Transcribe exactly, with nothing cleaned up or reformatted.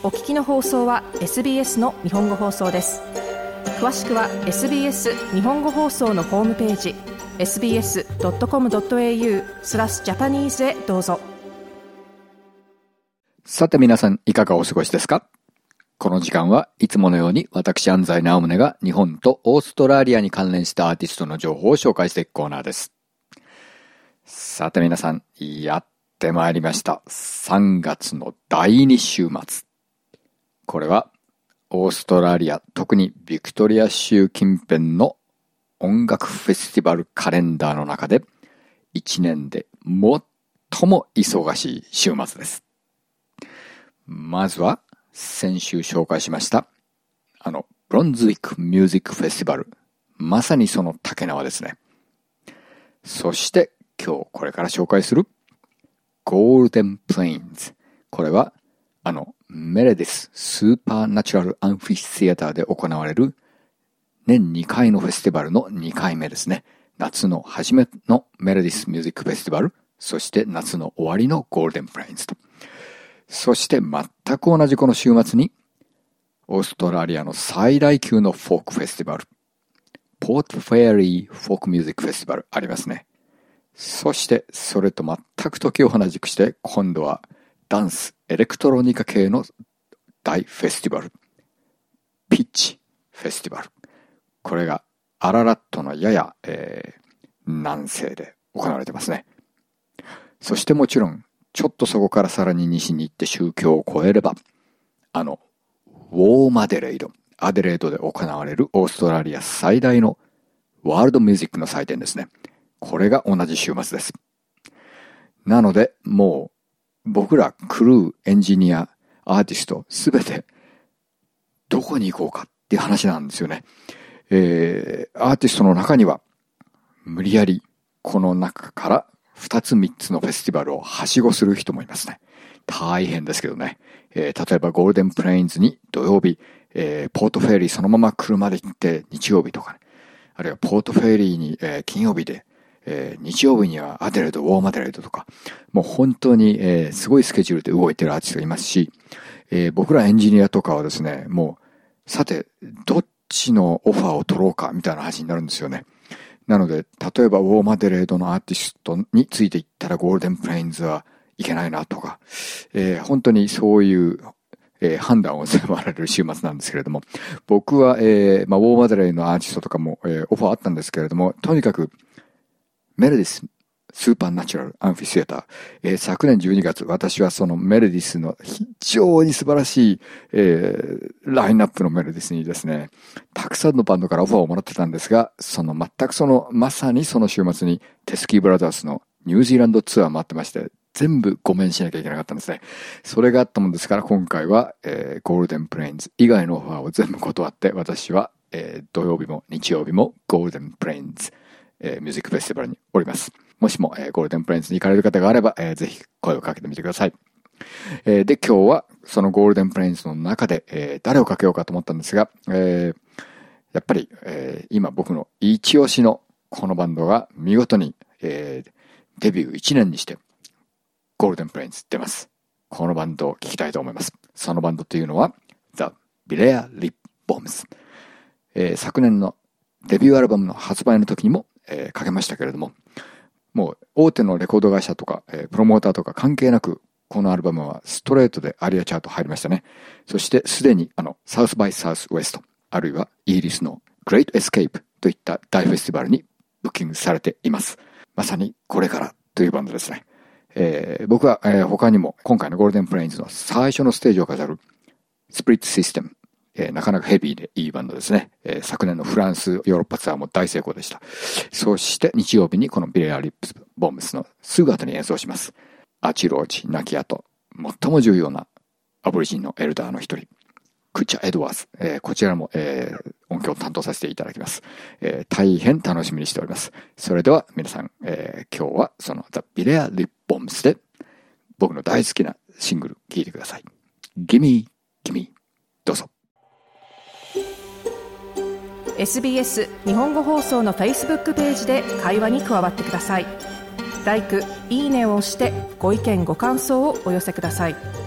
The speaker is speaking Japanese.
お聞きの放送は エスビーエス の日本語放送です。詳しくは エスビーエス 日本語放送のホームページ エスビーエスドットコムドットエーユー スラスジャパニーズへどうぞ。 さて皆さんいかがお過ごしですか？この時間はいつものように私安西直宗が日本とオーストラリアに関連したアーティストの情報を紹介していくコーナーです。さて皆さんやってまいりました。さんがつのだいに週末。これはオーストラリア、特にビクトリア州近辺の音楽フェスティバルカレンダーの中でいちねんで最も忙しい週末です。まずは先週紹介しましたあのブロンズウィックミュージックフェスティバル、まさにその竹縄ですね。そして今日これから紹介するゴールデンプレインズ、これはあのメレディススーパーナチュラルアンフィシアターで行われる年にかいのフェスティバルのにかいめですね。夏の初めのメレディスミュージックフェスティバル、そして夏の終わりのゴールデンプレインズと、そして全く同じこの週末にオーストラリアの最大級のフォークフェスティバル、ポートフェアリーフォークミュージックフェスティバルありますね。そしてそれと全く時を同じくして今度はダンス、エレクトロニカ系の大フェスティバル、ピッチフェスティバル。これがアララットのやや、えー、南西で行われてますね。そしてもちろん、ちょっとそこからさらに西に行って宗教を越えれば、あの、ウォーマデレイド、アデレードで行われるオーストラリア最大のワールドミュージックの祭典ですね。これが同じ週末です。なので、もう、僕らクルー、エンジニア、アーティスト、すべてどこに行こうかっていう話なんですよね。えー、アーティストの中には無理やりこの中からふたつみっつのフェスティバルをはしごする人もいますね。大変ですけどね。えー、例えばゴールデンプレインズに土曜日、えー、ポートフェリーそのまま車で行って日曜日とかね。あるいはポートフェリーに、えー、金曜日でえー、日曜日にはアデレード、ウォーマデレードとか、もう本当に、えー、すごいスケジュールで動いてるアーティストがいますし、えー、僕らエンジニアとかはですね、もう、さて、どっちのオファーを取ろうかみたいな話になるんですよね。なので、例えばウォーマデレードのアーティストについていったらゴールデンプレインズはいけないなとか、えー、本当にそういう、えー、判断を迫られる週末なんですけれども、僕は、えーまあ、ウォーマデレードのアーティストとかも、えー、オファーあったんですけれども、とにかくメレディススーパーナチュラルアンフィシアター、えー、昨年じゅうにがつ、私はそのメレディスの非常に素晴らしい、えー、ラインナップのメレディスにですね、たくさんのバンドからオファーをもらってたんですが、その全くそのまさにその週末にテスキーブラザーズのニュージーランドツアー回ってまして、全部ご免しなきゃいけなかったんですね。それがあったもんですから、今回は、えー、ゴールデンプレインズ以外のオファーを全部断って、私は、えー、土曜日も日曜日もゴールデンプレインズえー、ミュージックフェスティバルにおります。もしも、えー、ゴールデンプレインズに行かれる方があれば、えー、ぜひ声をかけてみてください。えー、で、今日はそのゴールデンプレインズの中で、えー、誰をかけようかと思ったんですが、えー、やっぱり、えー、今僕の一押しのこのバンドが見事に、えー、デビューいちねんにしてゴールデンプレインズ出ます。このバンドを聞きたいと思います。そのバンドというのは The Bilear Lip Bombs、えー、昨年のデビューアルバムの発売の時にもえー、かけましたけれども、もう大手のレコード会社とか、えー、プロモーターとか関係なくこのアルバムはストレートでアリアチャート入りましたね。そしてすでにあのサウスバイサウスウエスト、あるいはイギリスのグレートエスケープといった大フェスティバルにブッキングされています。まさにこれからというバンドですね。えー、僕は、えー、他にも今回のゴールデンプレインズの最初のステージを飾るスプリットシステム、えー、なかなかヘビーでいいバンドですね、えー。昨年のフランス、ヨーロッパツアーも大成功でした。そして日曜日にこのビレアリップスボムスのすぐ後に演奏します。アチローチ、ナキアと最も重要なアボリジンのエルダーの一人、クチャ・エドワーズ。えー、こちらも、えー、音響を担当させていただきます。えー。大変楽しみにしております。それでは皆さん、えー、今日はそのザ・ビレアリップボムスで僕の大好きなシングル聴いてください。Gimme, Gimme。どうぞ。 エスビーエス 日本語放送の Facebook ページで会話に加わってください。ライク、いいねを押してご意見ご感想をお寄せください。